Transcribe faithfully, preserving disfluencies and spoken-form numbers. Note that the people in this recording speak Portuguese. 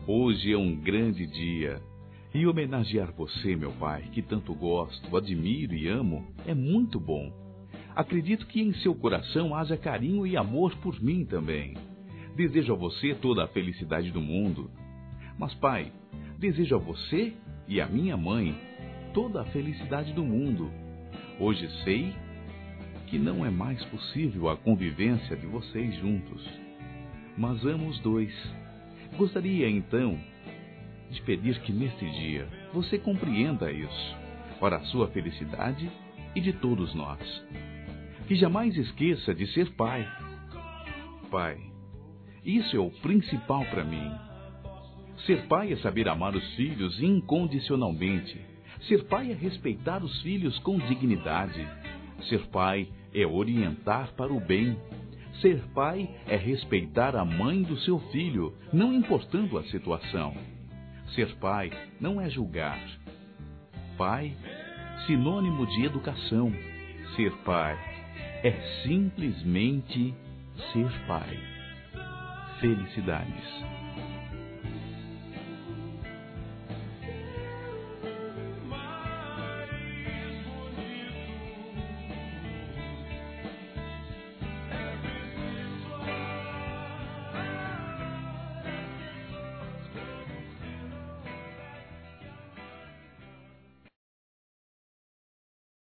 Hoje é um grande dia. E homenagear você, meu pai, que tanto gosto, admiro e amo, é muito bom. Acredito que em seu coração haja carinho e amor por mim também. Desejo a você toda a felicidade do mundo. Mas, pai, desejo a você e a minha mãe toda a felicidade do mundo. Hoje sei que não é mais possível a convivência de vocês juntos. Mas amo os dois. Gostaria, então, de pedir que neste dia você compreenda isso, para a sua felicidade e de todos nós. Que jamais esqueça de ser pai. Pai, isso é o principal para mim. Ser pai é saber amar os filhos incondicionalmente. Ser pai é respeitar os filhos com dignidade. Ser pai é orientar para o bem. Ser pai é respeitar a mãe do seu filho, não importando a situação. Ser pai não é julgar. Pai, sinônimo de educação. Ser pai é simplesmente ser pai. Felicidades.